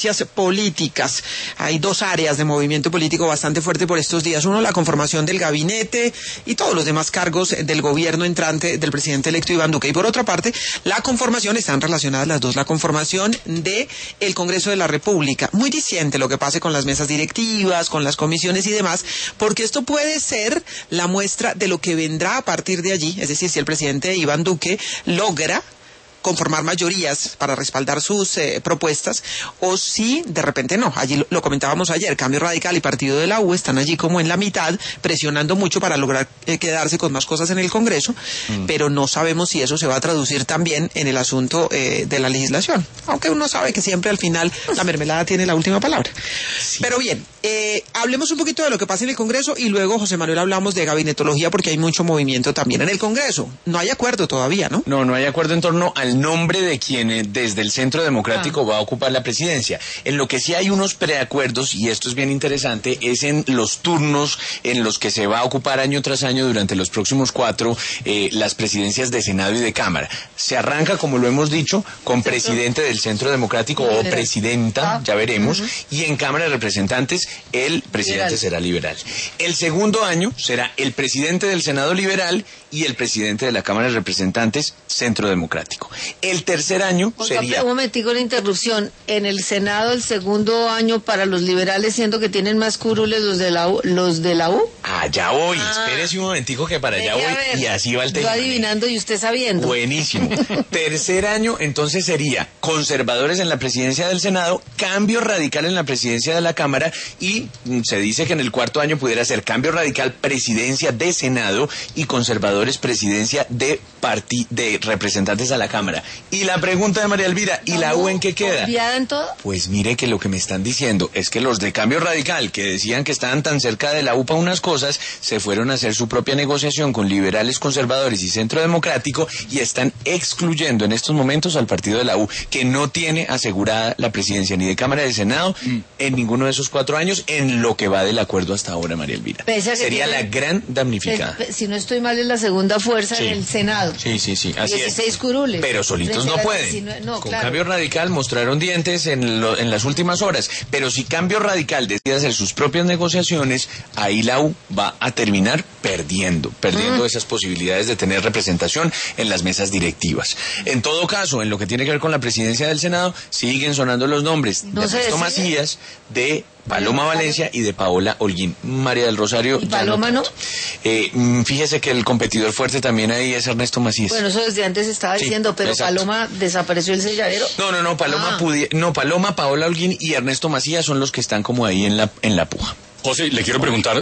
políticas. Hay dos áreas de movimiento político bastante fuerte por estos días. Uno, la conformación del gabinete y todos los demás cargos del gobierno entrante del presidente electo Iván Duque. Y por otra parte, la conformación, están relacionadas las dos, la conformación de el Congreso de la República. Muy diciente lo que pase con las mesas directivas, con las comisiones y demás, porque esto puede ser la muestra de lo que vendrá a partir de allí. Es decir, si el presidente Iván Duque logra conformar mayorías para respaldar sus propuestas, o si de repente no. Allí lo comentábamos ayer, Cambio Radical y Partido de la U están allí como en la mitad, presionando mucho para lograr quedarse con más cosas en el Congreso, pero no sabemos si eso se va a traducir también en el asunto de la legislación, aunque uno sabe que siempre al final la mermelada tiene la última palabra. Sí. Pero bien, hablemos un poquito de lo que pasa en el Congreso y luego, José Manuel, hablamos de gabinetología porque hay mucho movimiento también en el Congreso. No hay acuerdo todavía, ¿no? No hay acuerdo en torno al nombre de quien desde el Centro Democrático va a ocupar la presidencia. En lo que sí hay unos preacuerdos, y esto es bien interesante, es en los turnos en los que se va a ocupar año tras año durante los próximos 4 las presidencias de Senado y de Cámara. Se arranca, como lo hemos dicho, con presidente del Centro Democrático o presidenta, ya veremos, y en Cámara de Representantes el presidente será liberal. El segundo año será el presidente del Senado liberal y el presidente de la Cámara de Representantes Centro Democrático. El tercer año sería... Un momentico, la interrupción. En el Senado, el segundo año para los liberales, siendo que tienen más curules los de la U. Allá voy. Espérese un momentico que para allá voy y así va el tema. Yo adivinando y usted sabiendo. Buenísimo. Tercer año, entonces sería conservadores en la presidencia del Senado, Cambio Radical en la presidencia de la Cámara y se dice que en el cuarto año pudiera ser Cambio Radical presidencia de Senado y conservadores presidencia de representantes a la Cámara. Y la pregunta de María Elvira, ¿y la U en qué queda? ¿Confiada en todo? Pues mire que lo que me están diciendo es que los de Cambio Radical, que decían que estaban tan cerca de la U para unas cosas, se fueron a hacer su propia negociación con liberales, conservadores y Centro Democrático y están excluyendo en estos momentos al partido de la U, que no tiene asegurada la presidencia ni de Cámara ni de Senado en ninguno de esos 4 años, en lo que va del acuerdo hasta ahora, María Elvira. Sería la gran damnificada. Si no estoy mal, es la segunda fuerza en el Senado. Sí, así 16 es. curules. Pero solitos no pueden. Con Cambio Radical mostraron dientes en las últimas horas. Pero si Cambio Radical decide hacer sus propias negociaciones, ahí la U va a terminar perdiendo esas posibilidades de tener representación en las mesas directivas. En todo caso, en lo que tiene que ver con la presidencia del Senado, siguen sonando los nombres de Ernesto Macías, de Paloma Valencia y de Paola Holguín. María del Rosario. ¿Y Paloma no? Fíjese que el competidor fuerte también ahí es Ernesto Macías. Bueno, eso desde antes estaba diciendo, pero exacto. Paloma desapareció el selladero. No, Paloma, Paola Holguín y Ernesto Macías son los que están como ahí en la puja. José, le quiero preguntar